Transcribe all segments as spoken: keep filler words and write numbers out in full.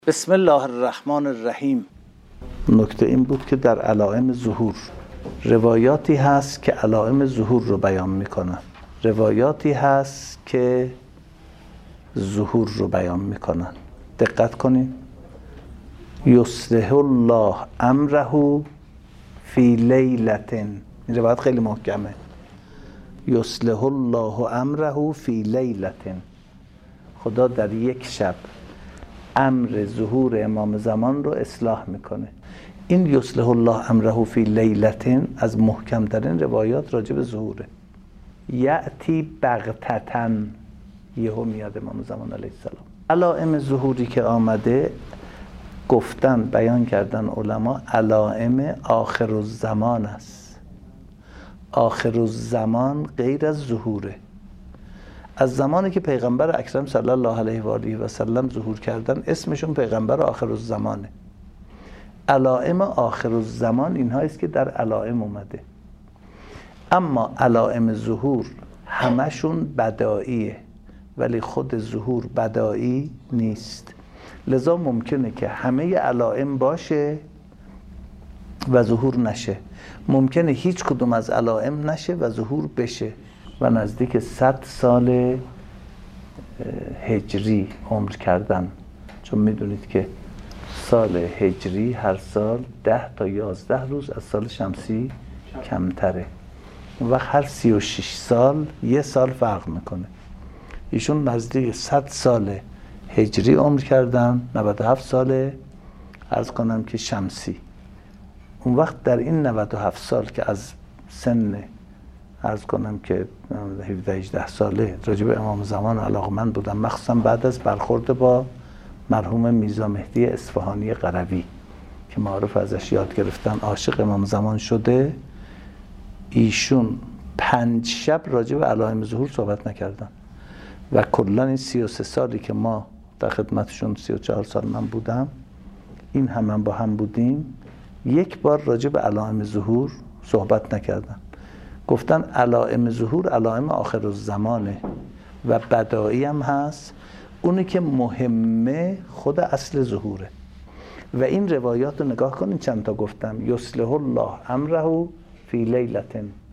بسم الله الرحمن الرحیم. نکته این بود که در علائم ظهور روایاتی هست که علائم ظهور رو بیان میکنن، روایاتی هست که ظهور رو بیان میکنن. دقت کنین. یصلح الله امره فی لیلة، این روایت خیلی محکمه. یصلح الله امره فی لیلة، خدا در یک شب امر ظهور امام زمان رو اصلاح میکنه. این یصلح الله امره فی لیلة از محکمترین روایات راجع به ظهوره. یأتی بغتة، یهو میاد امام زمان علیه السلام. علائم ظهوری که آمده گفتن بیان کردن علما علائم آخر الزمان است. آخر الزمان غیر از ظهوره. از زمانی که پیغمبر اکرم صلی الله علیه و آله و سلم ظهور کردن اسمشون پیغمبر آخر الزمانه. علائم آخر الزمان اینها است که در علائم اومده. اما علائم ظهور همشون بدائیه، ولی خود ظهور بدائی نیست. لذا ممکنه که همه علائم باشه و ظهور نشه، ممکنه هیچ کدوم از علائم نشه و ظهور بشه. و نزدیک صد سال هجری عمر کردن، چون میدونید که سال هجری هر سال ده تا یازده روز از سال شمسی کمتره. و هر سی و شش سال یه سال فرق میکنه. ایشون نزدیک صد سال هجری عمر کردن، نود و هفت سال عرض کنم که شمسی. اون وقت در این نود و هفت سال که از سن عرض کنم که هفده هجده ساله راجع به امام زمان علاقمند بودم، مخصوصا بعد از برخورد با مرحوم میرزا مهدی اصفهانی قروی که معارف ازش یاد گرفتن، عاشق امام زمان شده. ایشون پنج شب راجع به علائم ظهور صحبت نکردن و کلا این سی و سه سالی که ما در خدمتشون، سی و چهار سال من بودم، این هم, هم با هم بودیم، یک بار راجع به علائم ظهور صحبت نکردن. گفتن علائم ظهور علائم آخر الزمانه و بدائی هم هست. اونی که مهمه خود اصل ظهوره. و این روایات رو نگاه کنین، چند تا گفتم. یصلح الله امره فی لیلة،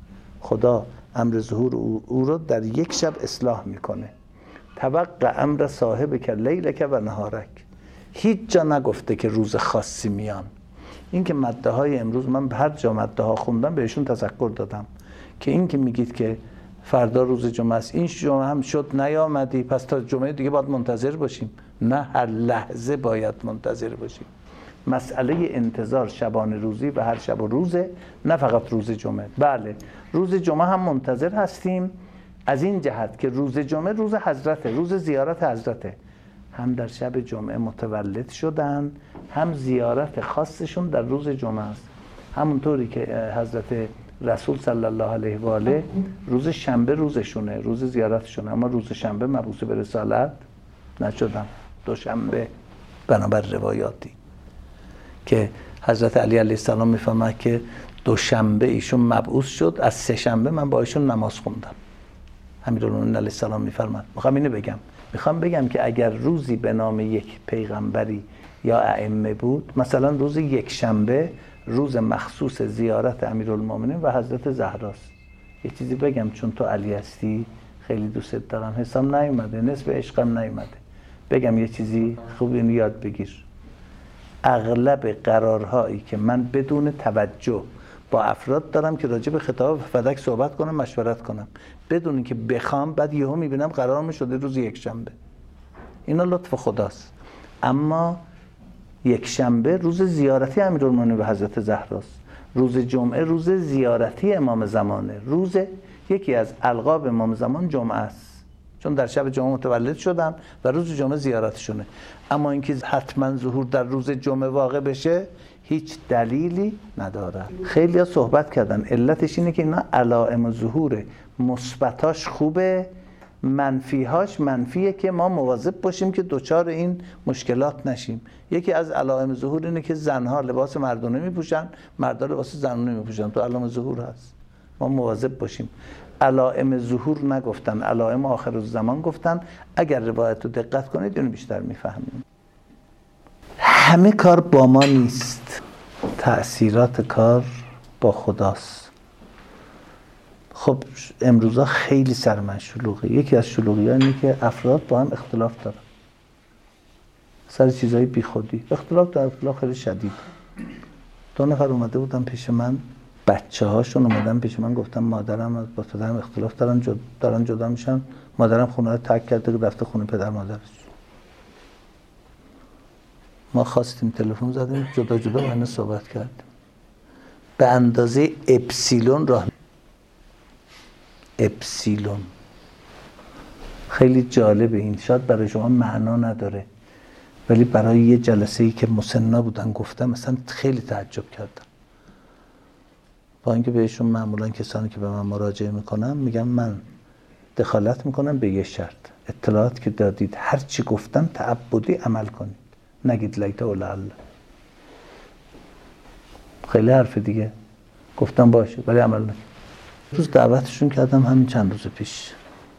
خدا امر ظهور او, او رو در یک شب اصلاح میکنه. توقع امر صاحبک لیلک و نهارک، هیچ جا نگفته که روز خاصی میان. این که مده های امروز من به هر جا مده ها خوندم بهشون تذکر دادم که این که میگید که فردا روز جمعه است، این جمعه هم شد نیامدی، پس تا جمعه دیگه باید منتظر باشیم. نه، هر لحظه باید منتظر باشیم. مسئله انتظار شبانه روزی و هر شب و روزه، نه فقط روز جمعه. بله، روز جمعه هم منتظر هستیم از این جهت که روز جمعه روز حضرته، روز زیارت حضرته. هم در شب جمعه متولد شدن، هم زیارت خاصشون در روز جمعه است. همونطوری که حضرت رسول صلی الله علیه و آله روز شنبه روزشونه، روز زیارتشونه، اما روز شنبه مبعوث به رسالت نشدن، دوشنبه. بنابر روایاتی که حضرت علی علیه السلام میفهمد که دوشنبه ایشون مبعوث شد، از سه شنبه من با ایشون نماز خوندم. امیرالمومنین علیه السلام میفرماد. میخوام اینو بگم میخوام بگم که اگر روزی به نام یک پیغمبری یا ائمه بود، مثلا روز یک شنبه روز مخصوص زیارت امیرالمومنین و حضرت زهراست. یه چیزی بگم، چون تو علی هستی خیلی دوست دارم، حسام نیومده، نصف عشقم نیومده، بگم یه چیزی خوب اینو یاد بگیر. اغلب قرارهایی که من بدون توجه با افراد دارم که راجع به خطاب فدک صحبت کنم، مشورت کنم، بدون اینکه بخوام، بعد یهو میبینم قرارم شده روز یک شنبه. اینا لطف خداست. اما یک شنبه روز زیارتی امیرالمومنین و حضرت زهراست. روز جمعه روز زیارتی امام زمانه. روز یکی از القاب امام زمان جمعه است، چون در شب جمعه متولد شدن و روز جمعه زیارتشونه. اما اینکه حتما ظهور در روز جمعه واقع بشه هیچ دلیلی نداره. خیلی ها صحبت کردن علتش اینه که اینا علائم ظهوره، مثبتاش خوبه، منفیهاش منفیه که ما مواظب باشیم که دوچار این مشکلات نشیم. یکی از علائم ظهور اینه که زنها لباس مردانه میپوشن، مردا لباس زنانه میپوشن، تو علائم ظهور هست، ما مواظب باشیم. علائم ظهور نگفتن، علائم آخر الزمان گفتن. اگر روایت رو دقت کنید اینو بیشتر میفهمیم. همه کار با ما نیست، تأثیرات کار با خداست. خب امروزا خیلی سر من شلوغه. یکی از شلوغی ها اینه که افراد با هم اختلاف دارن سر چیزای بی خودی. اختلاف در اختلاف خیلی شدید. دو نفر اومده بودن پیش من، بچه هاشون اومدن پیش من، گفتم مادرم با پدرم اختلاف دارن، جد... دارن جدا میشن. مادرم خونه رو ترک کرده که رفته خونه پدر مادرش. ما خواستیم تلفن زدیم، جدا جدا با اینا صحبت کردیم. به اندازه اپسیلون راه اپسیلون خیلی جالبه این. شاید برای شما معنا نداره ولی برای یه جلسه ای که مسنا بودن گفتم مثلا خیلی تعجب کردم. با اینکه بهشون معمولا کسانی که به من مراجعه میکنن میگم من دخالت میکنم به یه شرط، اطلاعات که دادید هر چی گفتم تعبدی عمل کنید، نگید لیت و لعل. خیلی حرف دیگه. گفتم باشه ولی عمل نکنید. روز دعوتشون کردم همین چند روز پیش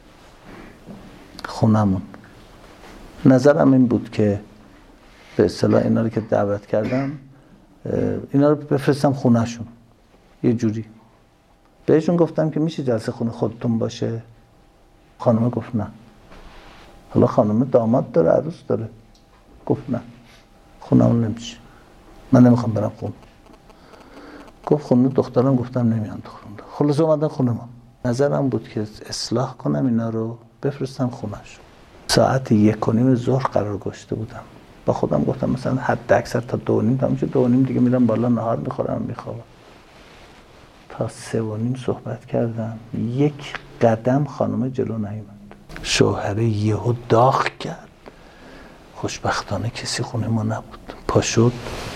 خونمون. نظرم این بود که به اصطلاح اینا رو که دعوت کردم اینا رو بفرستم خونهشون یه جوری. بهشون گفتم که میشه جلسه خونه خودتون باشه؟ خانم گفت نه. حالا خانم داماد داره عروس داره. گفت نه خونمون نمیشه، من نمیخوام برم خونه. گفت خونه دخترم. گفتم نمیان تو خونه. خلاص اومدن خونه ما. نظرم بود که اصلاح کنم اینا رو بفرستم خونهشون. ساعت یک و نیم ظهر قرار گذاشته بودم. با خودم گفتم مثلا حد اکثر تا دو و نیم تا میشه، دو و نیم دیگه میرم بالا نهار میخورم میخوابم. تا سه و نیم صحبت کردم، یک قدم خانم جلو نیومد. شوهر یهو داغ کرد. خوشبختانه کسی خونه ما نبود. پا شد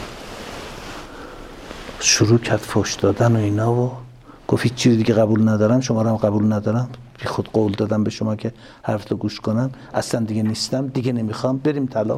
شروع کرد فحش دادن و اینا و گفت هیچ چیزی دیگه قبول ندارم، شما رو هم قبول ندارم، بی خود قول دادم به شما که حرفتو گوش کنم، اصلا دیگه نیستم، دیگه نمیخوام، بریم طلاق.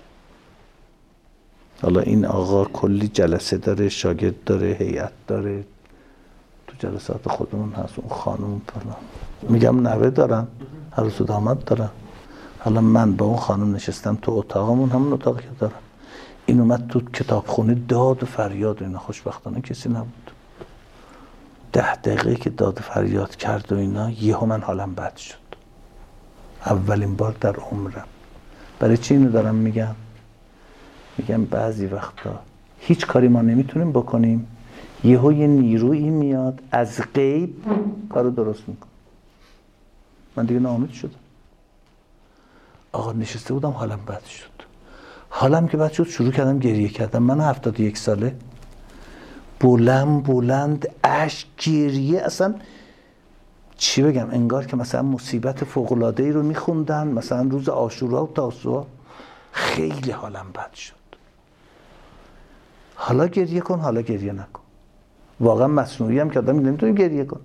حالا این آقا کلی جلسه داره، شاگرد داره، هیئت داره، تو جلسات خودمون هست، اون خانم فلان. میگم نوه دارم، عروس و داماد دارم. حالا من با اون خانم نشستم تو اتاقمون، همون اتاقی که دارم. این اومد تو کتابخونه داد و فریاد و اینا. خوشبختانه کسی نبود. ده دقیقه که داد و فریاد کرد و اینا، یهو من حالم بد شد. اولین بار در عمرم. برای چی اینو دارم میگم؟ میگم بعضی وقتا هیچ کاری ما نمیتونیم بکنیم، یهو یه نیرویی میاد از غیب کارو درست میکنه. من دیگه ناامید شدم. آقا نشسته بودم حالم بد شد. حالم که بد شد شروع کردم گریه کردم. من هفتاد و یک ساله، بلند بلند اشک، گریه. اصلا چی بگم، انگار که مثلا مصیبت فوق‌العاده‌ای رو میخوندن، مثلا روز عاشورا و تاسوعا. خیلی حالم بد شد. حالا گریه کن، حالا گریه نکن. واقعا مصنوعی هم که آدم نمیتونه گریه کن.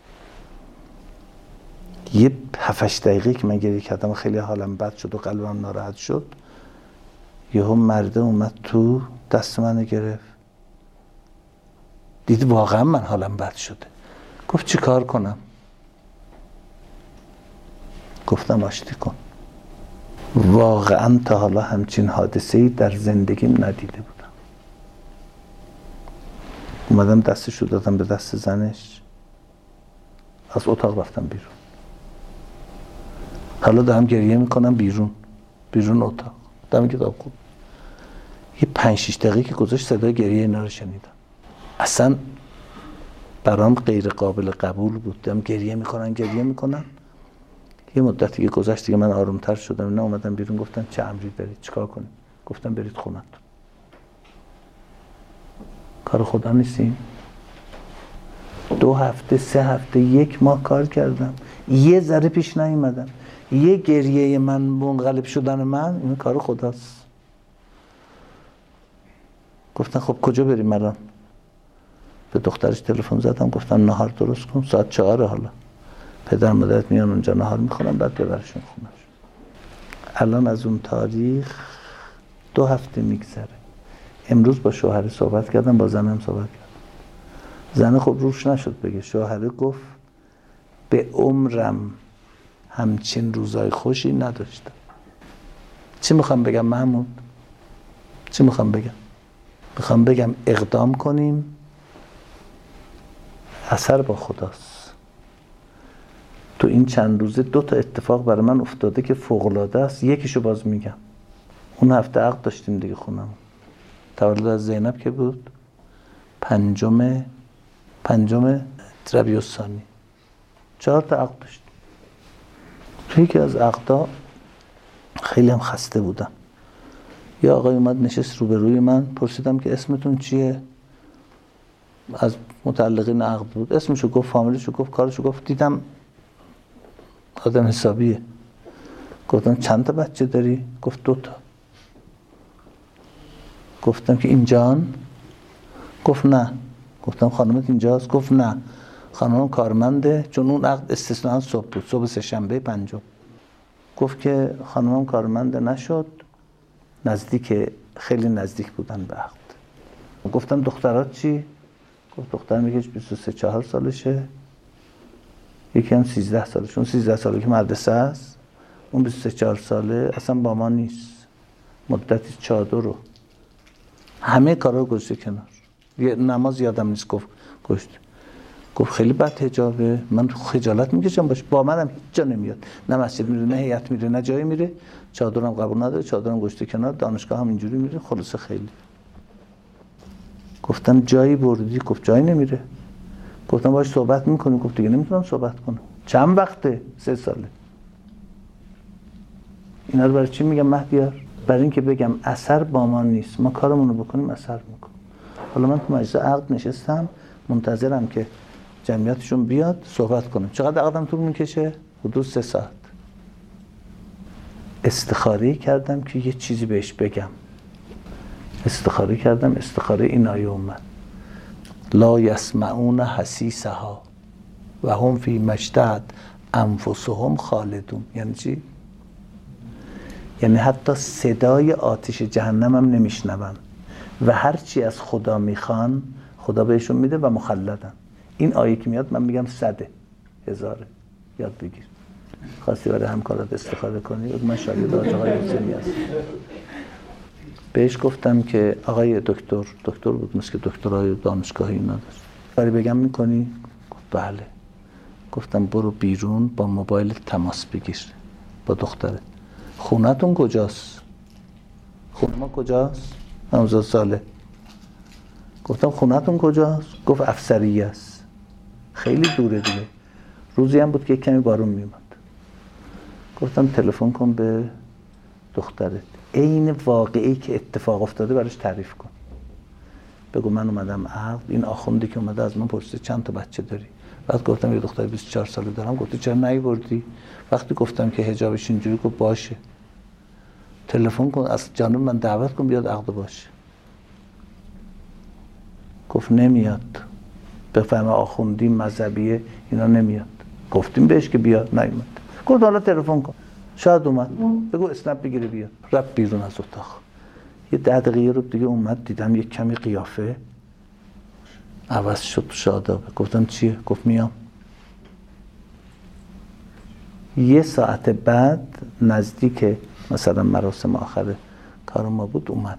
یه هفت هشت دقیقه که من گریه کردم خیلی حالم بد شد و قلبم ناراحت شد، یهو مرده اومد تو دست منو گرفت، دید واقعا من حالم بد شده. گفت چی کار کنم؟ گفتم آشتی کن. واقعا تا حالا همچین حادثه‌ای در زندگیم ندیده بودم. اومدم دستش رو دادم به دست زنش، از اتاق رفتم بیرون. حالا دارم گریه میکنم بیرون بیرون اتاق دارم کتاب خون. یه پنج شیش دقیقه که گذاشت صدای گریه اینا رو شنیدم. اصلا برام غیر قابل قبول بود. دارم گریه میکنن گریه میکنن یه مدتی که گذشت دیگه من آرومتر شدم. نه اومدم بیرون، گفتن چه امری دارید چیکار کنیم؟ گفتم برید خونتون. کار خدا نیستیم. دو هفته سه هفته یک ماه کار کردم، یه ذره پیش نیومدم. یه گریه من منقلب شدن من این کار خداست. گفتن خب کجا بریم الان؟ به دخترش تلفن زدم، گفتم نهار درست کن، ساعت چهاره حالا پدر مادرت میان اونجا نهار میخورن بعد ببرشون خونش. الان از اون تاریخ دو هفته میگذره. امروز با شوهر صحبت کردم، با زنم صحبت کردم. زن خب روش نشد بگه. شوهر گفت به عمرم همچین روزای خوشی نداشتم. چی میخوام بگم محمود؟ چی میخوام بگم؟ میخوام بگم اقدام کنیم، اثر با خداست. تو این چند روزه دو تا اتفاق برای من افتاده که فوق‌العاده است. یکیشو باز میگم. اون هفته عقد داشتیم دیگه خونم. تولد از زینب که بود پنجم پنجم ربیع الثانی، چهار تا عقد داشتیم. تو یکی از عقدا خیلی هم خسته بودم. یه آقای اومد نشست روبروی من، پرسیدم که اسمتون چیه؟ از متعلقین عقد بود. اسمشو گفت، فامیلشو گفت، کارشو گفت. دیدم آدم حسابیه. گفتم چند تا بچه داری؟ گفت دو تا. گفتم که اینجان؟ گفت نه. گفتم خانمت اینجاست؟ گفت نه، خانمم کارمنده، چون اون عقد استثناء صبح بود، صبح سه شنبه پنجم. گفت که خانمم کارمنده نشد، نزدیک، خیلی نزدیک بودن به عقد. گفتم دخترات چی؟ گفت دخترم یکیش بیست و سه چهار سالشه، یکی هم سیزده سالشه. اون سیزده ساله که مدرسه است، اون بیست و سه چهار ساله اصلا با ما نیست، مدتی چادر رو همه کارا رو گذاشته کنار. یه نماز یادم نیست گفت گشت. گفت خیلی بد حجابه، من خجالت میکشم باش، با منم هیچ جا نمیاد، نه مسجد میره، نه هیئت میره، نه جایی میره، چادرم قبول نداره، چادرم گذاشته کنار، دانشگاه هم اینجوری میره. خلاصه خیلی. گفتم جایی بردی؟ گفت جایی نمیره. گفتم باش صحبت میکنی؟ گفت دیگه نمیتونم صحبت کنم. چند وقته؟ سه ساله. اینا رو برای چی میگم مهدیار؟ برای اینکه بگم اثر با ما نیست، ما کارمون رو بکنیم اثر میکنه. حالا من تو مجلس عقد نشستم، منتظرم که جمعیتشون بیاد صحبت کنم. چقدر عقدم طول میکشه؟ حدود سه ساعت. استخاره کردم که یه چیزی بهش بگم. استخاره کردم، استخاره این آیه اومد: لا یسمعون حسیسها و هم فی ما اشتهت انفسهم خالدون. یعنی چی؟ یعنی حتی صدای آتش جهنم هم نمیشنون و هر چی از خدا میخوان خدا بهشون میده و مخلدن. این آیه که میاد من میگم صده، هزاره. یاد بگیر. خواستی برای همکارات استخاره کنی؟ من شاگرد آقای حسینی هستم. بهش گفتم که آقای دکتر، دکتر بود، مثل که دکترای دانشگاهی اینا داشت، کاری بگم میکنی؟ گفت بله. گفتم برو بیرون با موبایل تماس بگیر با دخترت. خونتون کجاست؟ خونه ما کجاست؟ همزاد ساله. گفتم خونتون کجاست؟ گفت افسریه است. خیلی دوره دیگه. روزی هم بود که کمی بارون میومد. گفتم تلفن کن به دخترت، عین واقعی که اتفاق افتاده براش تعریف کن. بگو من اومدم عقد، این آخوندی که اومده از من پرسید چند تا بچه داری؟ بعد گفتم یه دختر بیست و چهار ساله دارم. گفت چرا نیاوردی؟ وقتی گفتم که حجابش اینجوری، گفت باشه، تلفن کن از جانب من دعوت کن بیاد عقد باشه. گفت نمیاد، بفهمه آخوندی مذهبیه اینا نمیاد. گفتیم بهش که بیاد، نیومد. گفت حالا تلفن کن، شاید اومد، بگو اسنپ بگیره بیاد. رفت بیرون از اتاق. یه ده دقیقه رو دیگه اومد، دیدم یه کمی قیافه عوض شد، شادابه. گفتم چیه؟ گفت میام. یه ساعت بعد نزدیک مثلا مراسم آخر کار ما بود، اومد.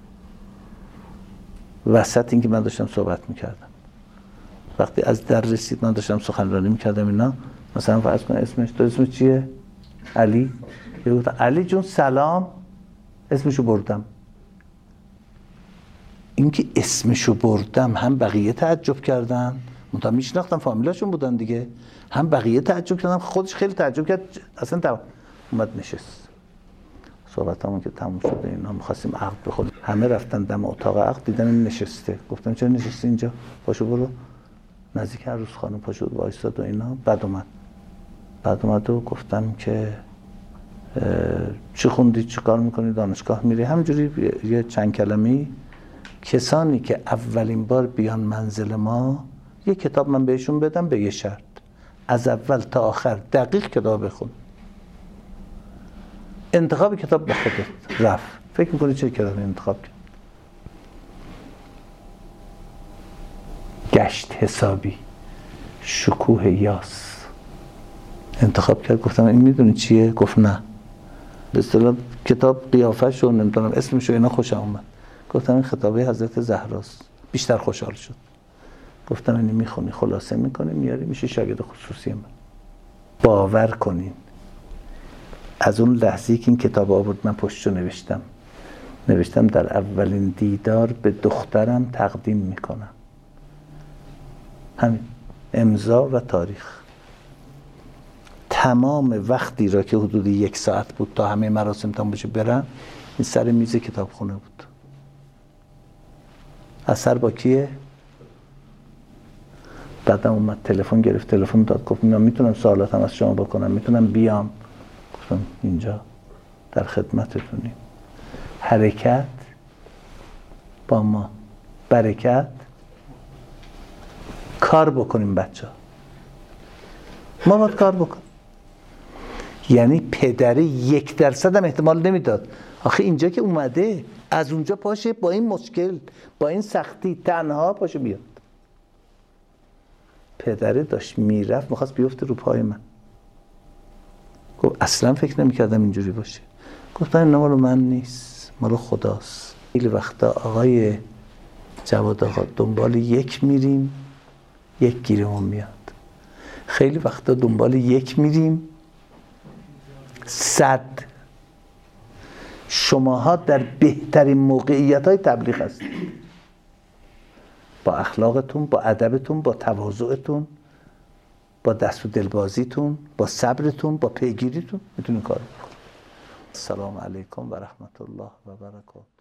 وسط این که من داشتم صحبت میکردم، وقتی از در رسید من داشتم سخنرانی میکردم اینا، مثلا فرض کن اسمش، تو اسمش چیه؟ علی. یه گفتم علی جون سلام، اسمشو بردم. این که اسمشو بردم هم بقیه تعجب کردن، منتها میشناختم فامیلاشون بودن دیگه، هم بقیه تعجب کردن، خودش خیلی تعجب کرد. اصلا تا اومد نشست. صحبتامون که تموم شده اینا، می‌خواستیم عقد بخوریم، همه رفتن دم اتاق عقد، دیدن این نشسته. گفتم چرا نشستی اینجا؟ پاشو برو نزدیک عروس خانم، پاشو وایساد و اینا. بعد اومد بعد اومد و گفتم که چی خوندی، چی کار میکنی، دانشگاه میری؟ همجوری یه چند کلمه‌ای. کسانی که اولین بار بیان منزل ما، یه کتاب من بهشون بدم به یه شرط: از اول تا آخر دقیق کتاب بخون. انتخاب کتاب به خودت. رفت فکر میکنی چه کتابی انتخاب کرد؟ گشت حسابی، شکوه یاس انتخاب کرد. گفتم این میدونی چیه؟ گفت نه. به اصطلاح کتاب قیافه‌شو نمیدونم اسمشو اینا خوشم اومد. گفتم این خطابه حضرت زهراست. بیشتر خوشحال شد. گفتم اینو میخونی، خلاصه میکنی، میاری میشه شاگرد خصوصی من. باور کنین از اون لحظه‌ای که این کتاب آورد من پشتو نوشتم نوشتم در اولین دیدار به دخترم تقدیم میکنم. همین امضا و تاریخ. تمام وقتی را که حدود یک ساعت بود تا همه مراسم تمام بشه برم، این سر میز کتابخونه بود. اثر با کیه؟ بعدم اومد تلفن گرفت، تلفن داد، گفت من میتونم سوالاتم از شما بکنم، میتونم بیام؟ گفتم اینجا در خدمتتونیم. حرکت با ما، برکت، کار بکنیم بچه ها. ما باید کار بکنیم. یعنی پدری یک درصد هم احتمال نمیداد آخه اینجا که اومده از اونجا پاشه با این مشکل، با این سختی تنها پاشه بیاد. پدره داشت میرفت میخواست بیفته رو پای من. گفت اصلا فکر نمیکردم اینجوری باشه. گفتم این مال من نیست، مال خداست. خیلی وقتا آقای جواد آقا دنبال یک میریم یک گیرمون میاد. خیلی وقتا دنبال یک میریم صد. شماها در بهترین موقعیت های تبلیغ هستید. با اخلاقتون، با ادبتون، با تواضعتون، با دست و دلبازیتون، با صبرتون، با پیگیریتون میتونید کار بکنید. السلام علیکم و رحمت الله و برکاته.